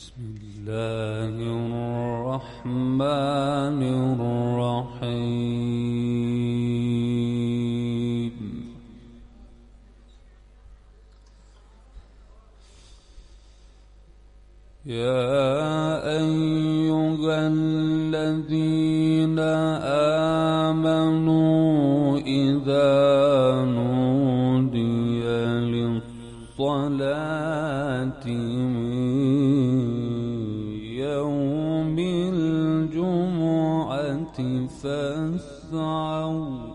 بسم الله الرحمن الرحيم. يا أيها الذين آمنوا إذا نودي للصلاة يوم الجمعة فاسعوا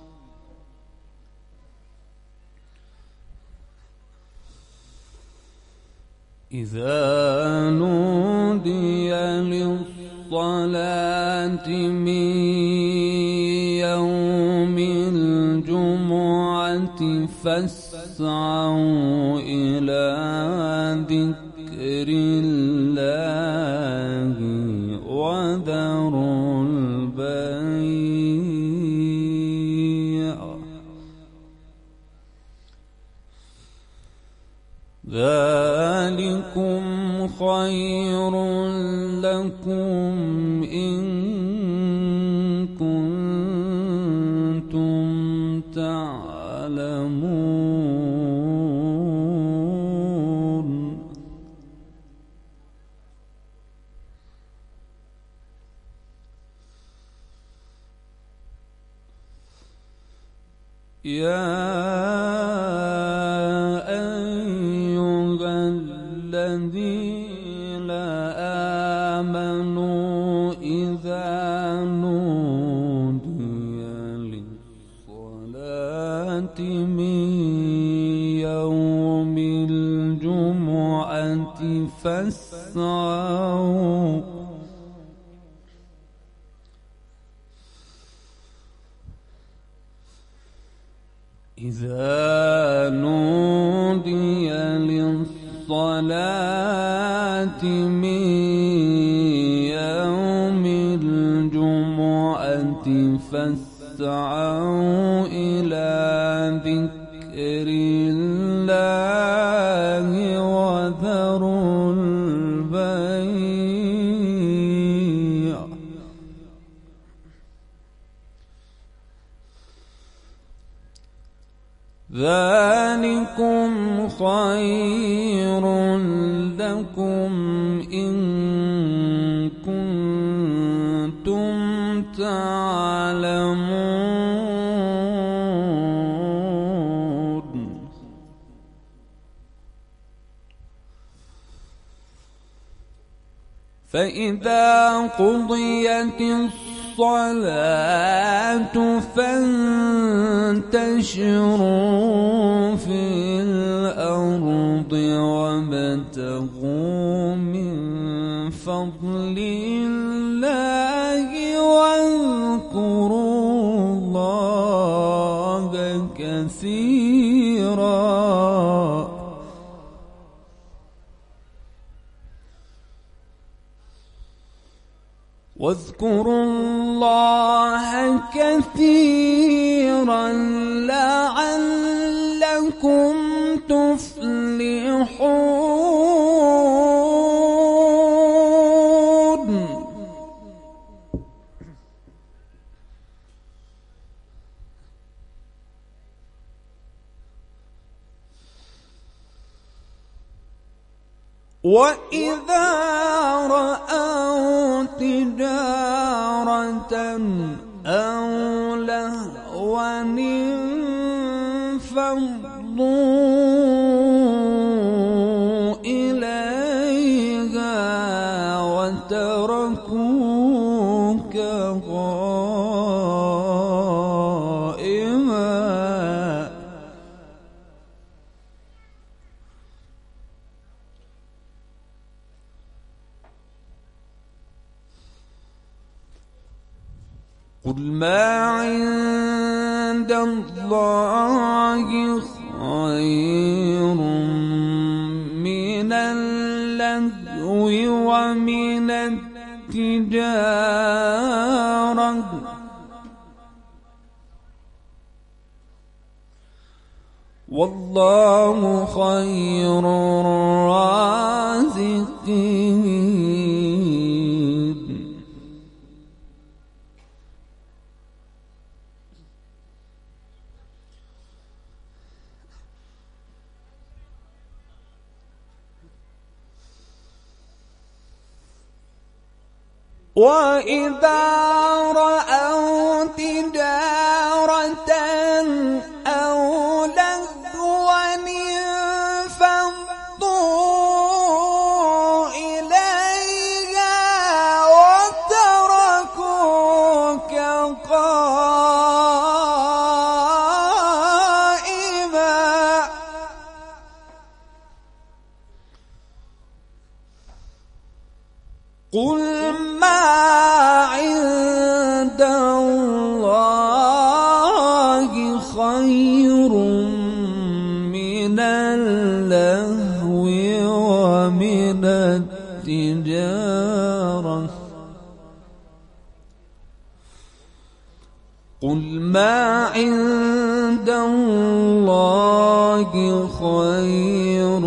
إذا نودي للصلاة من يوم الجمعة فاسعوا إلى ذكر الله وذروا البيع ذلكم خير لكم إن كنتم تعلمون. يا الذين آمنوا إذا نودي للصلاة من يوم الجمعة فاسعوا إذا نودي للصلاة من يوم الجمعة فاسعوا إلى ذكر الله وذروا البيع ذلكم خير لكم إن كنتم تعلمون. فإذا قضيت الصلاة فانتشروا في الأرض وابتغوا من فضل الله واذكروا الله كثيرا واذكروا الله كثيرا لعلكم تفلحون. وإذا رأوا تجارة أو لهوا انفضوا إليها وتركوك قائما. قل ما عند الله خير من اللهو ومن التجارة والله خير الرازقين. وإذا رأوا تجارة أو لهوا انفضوا إليها وتركوك قائما قل ما عند الله خير من اللهو ومن التجارة قل ما عند الله خير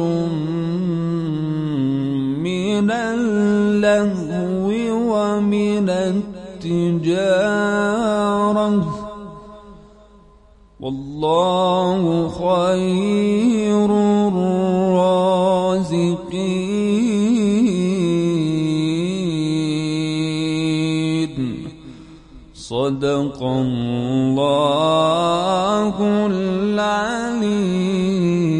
من اللهو ومن التجارة والله خير الرازقين صدق الله العليم.